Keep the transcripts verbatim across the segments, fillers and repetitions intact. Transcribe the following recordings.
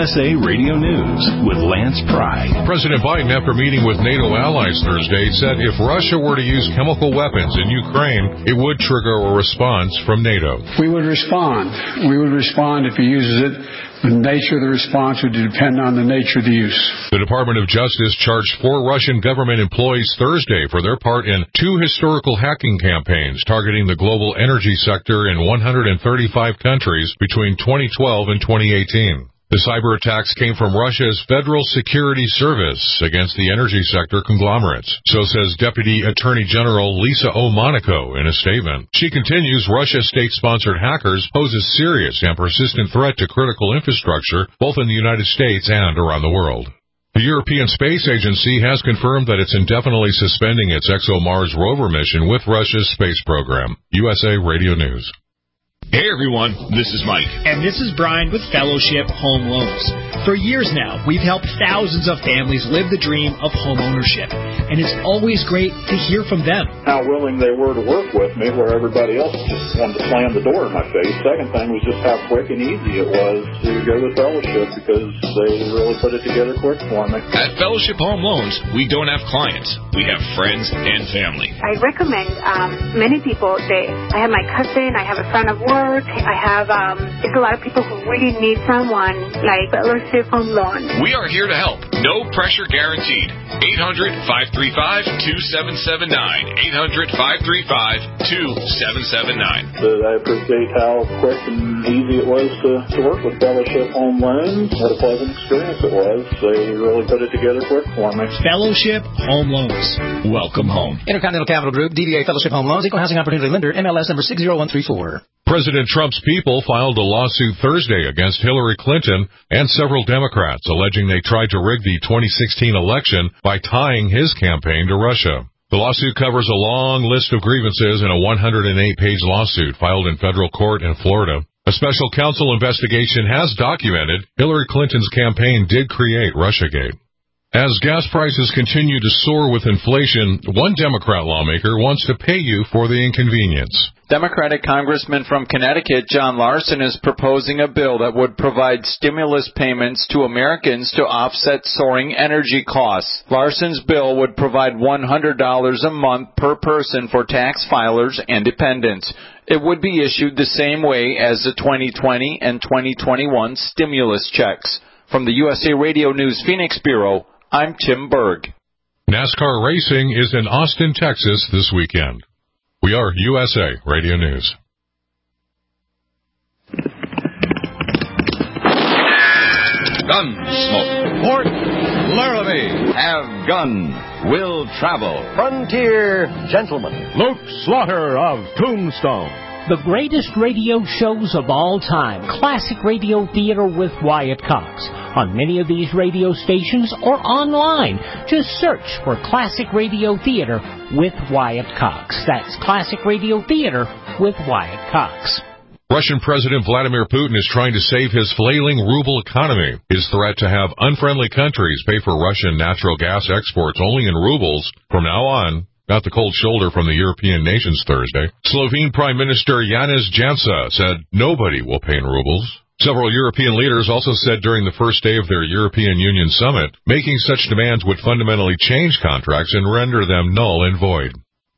S A Radio News with Lance Pry. President Biden, after meeting with NATO allies Thursday, said if Russia were to use chemical weapons in Ukraine, it would trigger a response from NATO. We would respond. We would respond if he uses it. The nature of the response would depend on the nature of the use. The Department of Justice charged four Russian government employees Thursday for their part in two historical hacking campaigns targeting the global energy sector in one hundred thirty-five countries between twenty twelve and twenty eighteen. The cyber attacks came from Russia's Federal Security Service against the energy sector conglomerates. So says Deputy Attorney General Lisa O. Monaco in a statement. She continues, Russia state-sponsored hackers pose a serious and persistent threat to critical infrastructure, both in the United States and around the world. The European Space Agency has confirmed that it's indefinitely suspending its ExoMars rover mission with Russia's space program. U S A Radio News. Hey everyone, this is Mike. And this is Brian with Fellowship Home Loans. For years now, we've helped thousands of families live the dream of home ownership. And it's always great to hear from them. How willing they were to work with me where everybody else just wanted to slam the door in my face. Second thing was just how quick and easy it was to go with Fellowship because they really put it together quick for me. At Fellowship Home Loans, we don't have clients. We have friends and family. I recommend um, many people. They, I have my cousin, I have a friend of work. I have, um, it's a lot of people who really need someone like Fellowship Home Loan. We are here to help. No pressure guaranteed. eight hundred, five three five, two seven seven nine. eight hundred, five three five, two seven seven nine. But I appreciate how quick and easy it was to, to work with Fellowship Home Loans. What a pleasant experience it was. They really put it together quick for me. Fellowship Home Loans. Welcome home. Intercontinental Capital Group, D B A Fellowship Home Loans, Equal Housing Opportunity Lender, M L S number six zero one three four. President Trump's people filed a lawsuit Thursday against Hillary Clinton and several Democrats, alleging they tried to rig the twenty sixteen election by tying his campaign to Russia. The lawsuit covers a long list of grievances in a one hundred eight page lawsuit filed in federal court in Florida. A special counsel investigation has documented Hillary Clinton's campaign did create Russiagate. As gas prices continue to soar with inflation, one Democrat lawmaker wants to pay you for the inconvenience. Democratic Congressman from Connecticut, John Larson, is proposing a bill that would provide stimulus payments to Americans to offset soaring energy costs. Larson's bill would provide one hundred dollars a month per person for tax filers and dependents. It would be issued the same way as the twenty twenty and twenty twenty-one stimulus checks. From the U S A Radio News Phoenix Bureau, I'm Tim Berg. NASCAR racing is in Austin, Texas this weekend. We are U S A Radio News. Gunsmoke. Port Laramie. Have gun. Will travel. Frontier Gentleman. Luke Slaughter of Tombstone. The greatest radio shows of all time. Classic Radio Theater with Wyatt Cox. On many of these radio stations or online. Just search for Classic Radio Theater with Wyatt Cox. That's Classic Radio Theater with Wyatt Cox. Russian President Vladimir Putin is trying to save his flailing ruble economy. His threat to have unfriendly countries pay for Russian natural gas exports only in rubles from now on got the cold shoulder from the European nations Thursday. Slovene Prime Minister Janez Janša said nobody will pay in rubles. Several European leaders also said during the first day of their European Union summit, making such demands would fundamentally change contracts and render them null and void.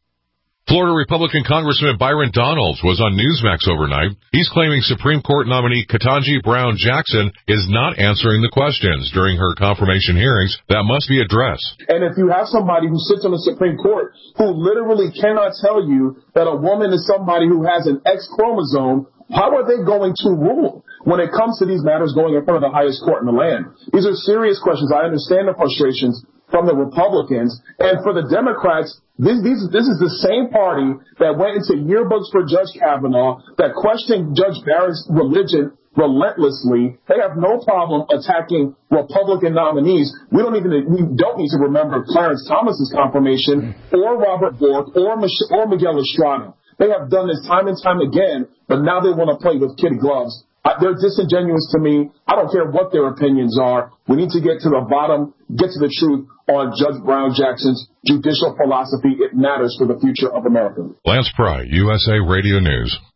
Florida Republican Congressman Byron Donalds was on Newsmax overnight. He's claiming Supreme Court nominee Ketanji Brown Jackson is not answering the questions during her confirmation hearings that must be addressed. And if you have somebody who sits on the Supreme Court who literally cannot tell you that a woman is somebody who has an X chromosome, how are they going to rule when it comes to these matters going in front of the highest court in the land? These are serious questions. I understand the frustrations from the Republicans. And for the Democrats, this, this, this is the same party that went into yearbooks for Judge Kavanaugh, that questioned Judge Barron's religion relentlessly. They have no problem attacking Republican nominees. We don't even we don't need to remember Clarence Thomas's confirmation, or Robert Bork, or, Mich- or Miguel Estrada. They have done this time and time again, but now they want to play with kid gloves. Uh, they're disingenuous to me. I don't care what their opinions are. We need to get to the bottom, get to the truth on Judge Brown Jackson's judicial philosophy. It matters for the future of America. Lance Pry, U S A Radio News.